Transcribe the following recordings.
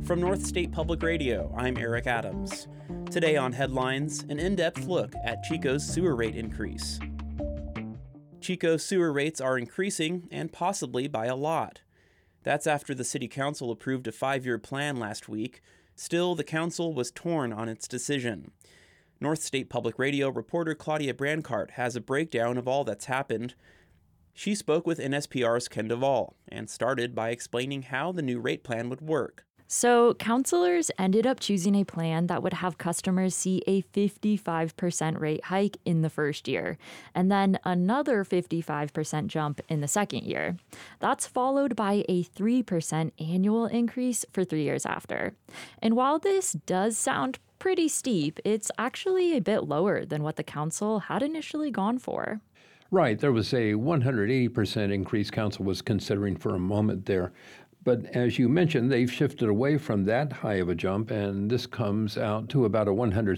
From North State Public Radio, I'm Eric Adams. Today on Headlines, an in-depth look at Chico's sewer rate increase. Chico's sewer rates are increasing, and possibly by a lot. That's after the City Council approved a 5-year plan last week. Still, the Council was torn on its decision. North State Public Radio reporter Claudia Brancart has a breakdown of all that's happened. She spoke with NSPR's Ken Duvall and started by explaining how the new rate plan would work. So councilors ended up choosing a plan that would have customers see a 55% rate hike in the first year, and then another 55% jump in the second year. That's followed by a 3% annual increase for 3 years after. And while this does sound pretty steep, it's actually a bit lower than what the council had initially gone for. Right. There was a 180% increase council was considering for a moment there. But as you mentioned, they've shifted away from that high of a jump, and this comes out to about a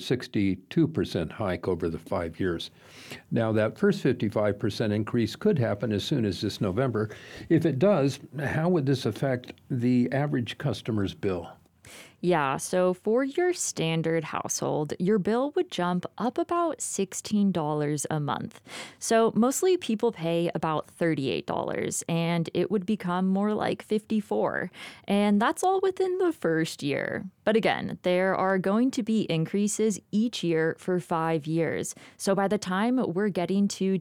162% hike over the 5 years. Now, that first 55% increase could happen as soon as this November. If it does, how would this affect the average customer's bill? Yeah, so for your standard household, your bill would jump up about $16 a month. So mostly people pay about $38, and it would become more like $54. And that's all within the first year. But again, there are going to be increases each year for 5 years. So by the time we're getting to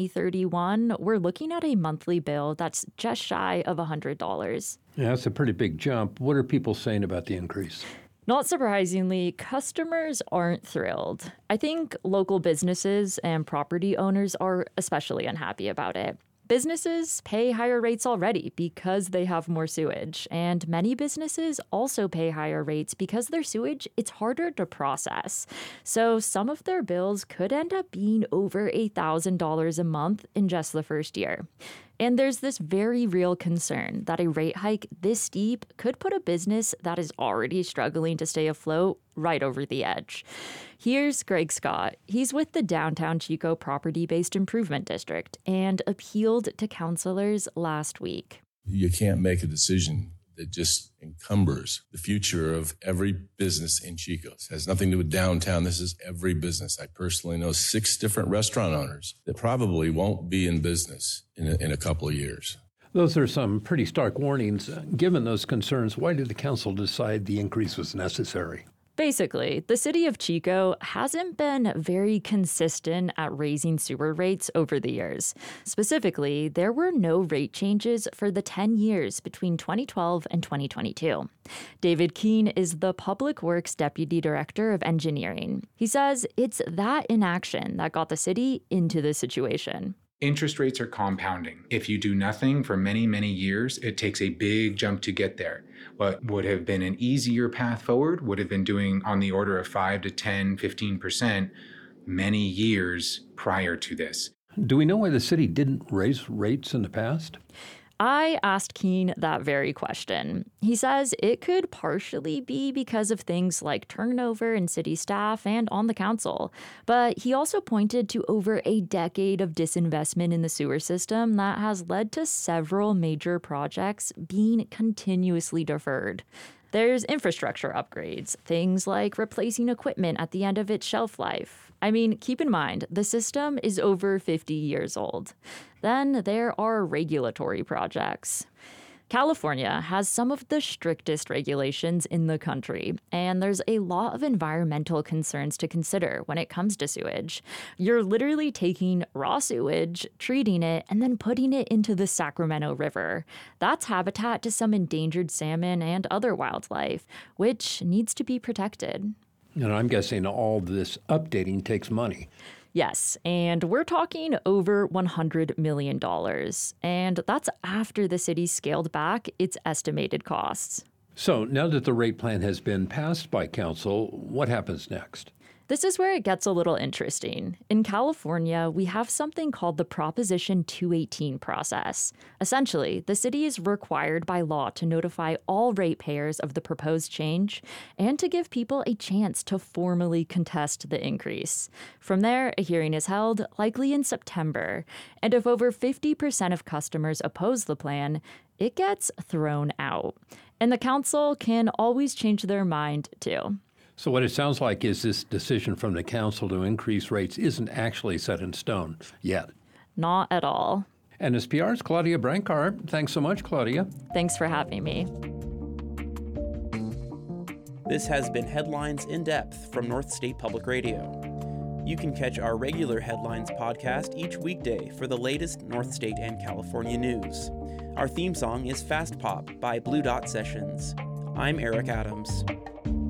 2031, we're looking at a monthly bill that's just shy of $100. Yeah, that's a pretty big jump. What are people saying about the increase? Not surprisingly, customers aren't thrilled. I think local businesses and property owners are especially unhappy about it. Businesses pay higher rates already because they have more sewage, and many businesses also pay higher rates because their sewage, it's harder to process. So some of their bills could end up being over $1,000 a month in just the first year. And there's this very real concern that a rate hike this steep could put a business that is already struggling to stay afloat right over the edge. Here's Greg Scott. He's with the Downtown Chico Property-Based Improvement District and appealed to councilors last week. You can't make a decision that just encumbers the future of every business in Chico. It has nothing to do with downtown. This is every business. I personally know 6 different restaurant owners that probably won't be in business in a couple of years. Those are some pretty stark warnings. Given those concerns, why did the council decide the increase was necessary? Basically, the city of Chico hasn't been very consistent at raising sewer rates over the years. Specifically, there were no rate changes for the 10 years between 2012 and 2022. David Keene is the Public Works Deputy Director of Engineering. He says it's that inaction that got the city into this situation. Interest rates are compounding. If you do nothing for many, many years, it takes a big jump to get there. What would have been an easier path forward would have been doing on the order of 5 to 10, 15% many years prior to this. Do we know why the city didn't raise rates in the past? I asked Keene that very question. He says it could partially be because of things like turnover in city staff and on the council. But he also pointed to over a decade of disinvestment in the sewer system that has led to several major projects being continuously deferred. There's infrastructure upgrades, things like replacing equipment at the end of its shelf life. I mean, keep in mind, the system is over 50 years old. Then there are regulatory projects. California has some of the strictest regulations in the country, and there's a lot of environmental concerns to consider when it comes to sewage. You're literally taking raw sewage, treating it, and then putting it into the Sacramento River. That's habitat to some endangered salmon and other wildlife, which needs to be protected. And I'm guessing all this updating takes money. Yes, and we're talking over $100 million. And that's after the city scaled back its estimated costs. So now that the rate plan has been passed by council, what happens next? This is where it gets a little interesting. In California, we have something called the Proposition 218 process. Essentially, the city is required by law to notify all ratepayers of the proposed change and to give people a chance to formally contest the increase. From there, a hearing is held, likely in September. And if over 50% of customers oppose the plan, it gets thrown out. And the council can always change their mind, too. So what it sounds like is this decision from the council to increase rates isn't actually set in stone yet. Not at all. NSPR's Claudia Brancard. Thanks so much, Claudia. Thanks for having me. This has been Headlines in Depth from North State Public Radio. You can catch our regular Headlines podcast each weekday for the latest North State and California news. Our theme song is Fast Pop by Blue Dot Sessions. I'm Eric Adams.